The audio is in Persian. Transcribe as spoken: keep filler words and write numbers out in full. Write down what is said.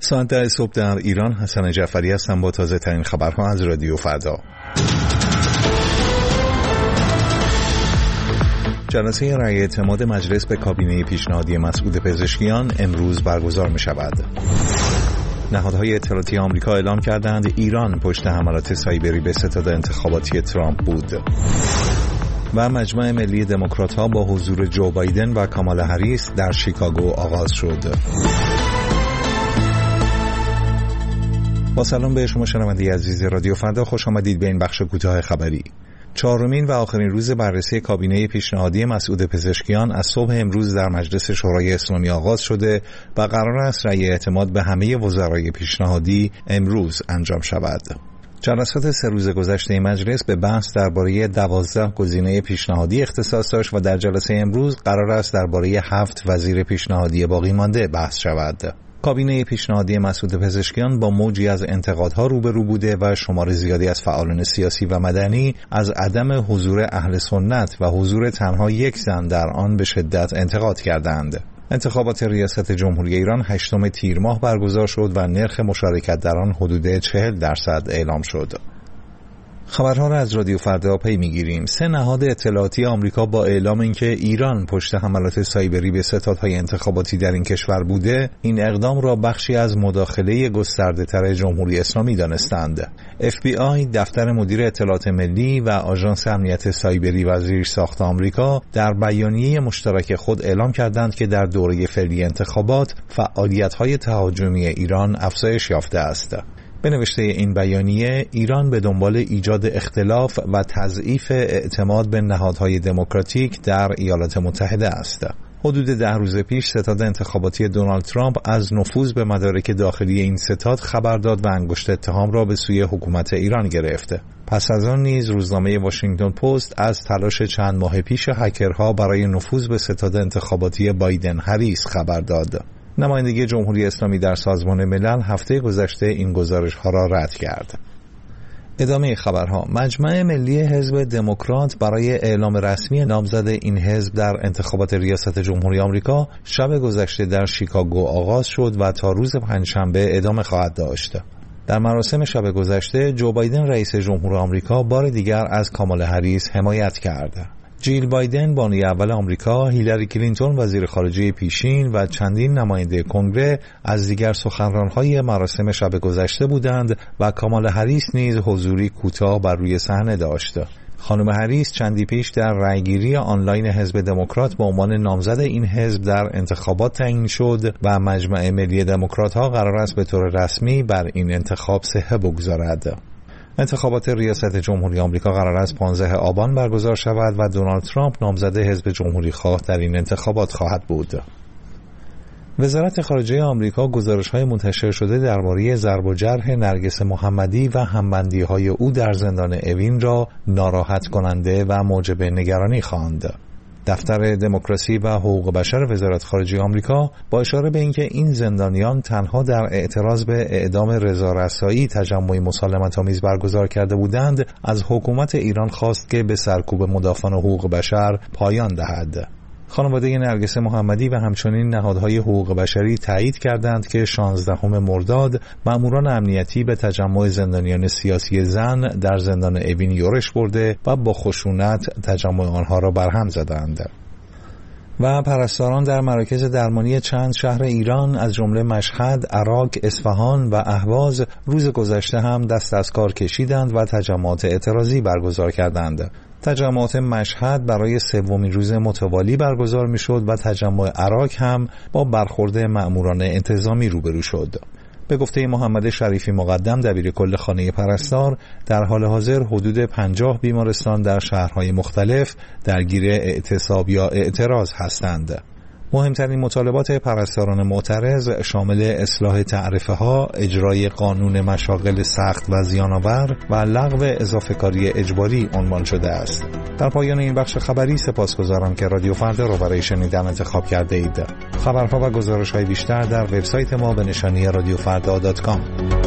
ساعت ده صبح در ایران. حسن جعفری هستم با تازه ترین خبرها از رادیو فردا. جلسه رأی اعتماد مجلس به کابینه پیشنهادی مسعود پزشکیان امروز برگزار می شود. نهادهای اطلاعاتی آمریکا اعلام کردند ایران پشت حملات سایبری به ستاد انتخاباتی ترامپ بود. و مجمع ملی دموکرات‌ها با حضور جو بایدن و کامالا هریس در شیکاگو آغاز شد. با سلام به شما شنونده عزیز رادیو فردا، خوش آمدید به این بخش کوتاه خبری. چهارمین و آخرین روز بررسی کابینه پیشنهادی مسعود پزشکیان از صبح امروز در مجلس شورای اسلامی آغاز شده و قرار است رأی اعتماد به همه وزرای پیشنهادی امروز انجام شود. جلسات سه روز گذشته مجلس به بحث درباره دوازده گزینه پیشنهادی اختصاص داشت و در جلسه امروز قرار است درباره هفت وزیر پیشنهادی باقی مانده بحث شود. کابینه پیشنهادی مسعود پزشکیان با موجی از انتقادها روبرو بوده و شمار زیادی از فعالان سیاسی و مدنی از عدم حضور اهل سنت و حضور تنها یک زن در آن به شدت انتقاد کردند. انتخابات ریاست جمهوری ایران هشتم تیر ماه برگزار شد و نرخ مشارکت در آن حدود چهل درصد اعلام شد. خبرها را از رادیو فردا پی میگیریم. سه نهاد اطلاعاتی آمریکا با اعلام اینکه ایران پشت حملات سایبری به ستادهای انتخاباتی در این کشور بوده، این اقدام را بخشی از مداخله گسترده‌تر جمهوری اسلامی دانستند. اف بی آی، دفتر مدیر اطلاعات ملی و آژانس امنیت سایبری و زیرساخت آمریکا در بیانیه مشترک خود اعلام کردند که در دوره فعلی انتخابات فعالیت‌های تهاجمی ایران افزایش یافته است. به نوشته این بیانیه، ایران به دنبال ایجاد اختلاف و تضعیف اعتماد به نهادهای دموکراتیک در ایالات متحده است. حدود ده روز پیش ستاد انتخاباتی دونالد ترامپ از نفوذ به مدارک داخلی این ستاد خبر داد و انگشت اتهام را به سوی حکومت ایران گرفت. پس از آن نیز روزنامه واشنگتن پست از تلاش چند ماه پیش هکرها برای نفوذ به ستاد انتخاباتی بایدن هریس خبر داد. نمایندگی جمهوری اسلامی در سازمان ملل هفته گذشته این گزارش‌ها را رد کرد. ادامه خبرها. مجمع ملی حزب دموکرات برای اعلام رسمی نامزد این حزب در انتخابات ریاست جمهوری آمریکا شب گذشته در شیکاگو آغاز شد و تا روز پنجشنبه ادامه خواهد داشت. در مراسم شب گذشته جو بایدن رئیس جمهور آمریکا بار دیگر از کامالا هریس حمایت کرد. جیل بایدن بانوی اول آمریکا، هیلاری کلینتون وزیر خارجه پیشین و چندین نماینده کنگره از دیگر سخنران‌های مراسم شب گذشته بودند و کامالا هریس نیز حضوری کوتاه بر روی صحنه داشت. خانم هریس چندی پیش در رأیگیری آنلاین حزب دموکرات به عنوان نامزد این حزب در انتخابات تعیین شد و مجمع ملی دموکرات‌ها قرار است به طور رسمی بر این انتخاب صحه بگذارد. انتخابات ریاست جمهوری آمریکا قرار است پانزدهم آبان برگزار شود و دونالد ترامپ نامزد حزب جمهوری خواه در این انتخابات خواهد بود. وزارت خارجه آمریکا گزارش‌های منتشر شده درباره ضرب و جرح نرگس محمدی و همبندی‌های او در زندان اوین را ناراحت کننده و موجب نگرانی خواند. دفتر دموکراسی و حقوق بشر وزارت خارجه آمریکا با اشاره به اینکه این زندانیان تنها در اعتراض به اعدام رضا رسایی تجمع مسالمت‌آمیز برگزار کرده بودند، از حکومت ایران خواست که به سرکوب مدافعان حقوق بشر پایان دهد. خانواده نرگس محمدی و همچنین نهادهای حقوق بشری تایید کردند که شانزدهم مرداد ماموران امنیتی به تجمع زندانیان سیاسی زن در زندان اوین یورش برده و با خشونت تجمع آنها را برهم زدند. و پرستاران در مراکز درمانی چند شهر ایران از جمله مشهد، عراق، اصفهان و اهواز روز گذشته هم دست از کار کشیدند و تجمعات اعتراضی برگزار کردند. تجمعات مشهد برای سومین روز متوالی برگزار میشد و تجمع عراق هم با برخورد مأموران انتظامی روبرو شد. به گفته محمد شریفی مقدم دبیر کل خانه پرستار، در حال حاضر حدود پنجاه بیمارستان در شهرهای مختلف درگیر اعتصاب یا اعتراض هستند. مهمترین مطالبات پرستاران معترض شامل اصلاح تعرفه ها، اجرای قانون مشاغل سخت و زیان‌آور و لغو اضافه‌کاری اجباری عنوان شده است. در پایان این بخش خبری سپاسگزارم که رادیو فردا را برای شنیدن انتخاب کرده اید. خبرها و گزارش‌های بیشتر در وبسایت ما به نشانی رادیو فردا دات کام.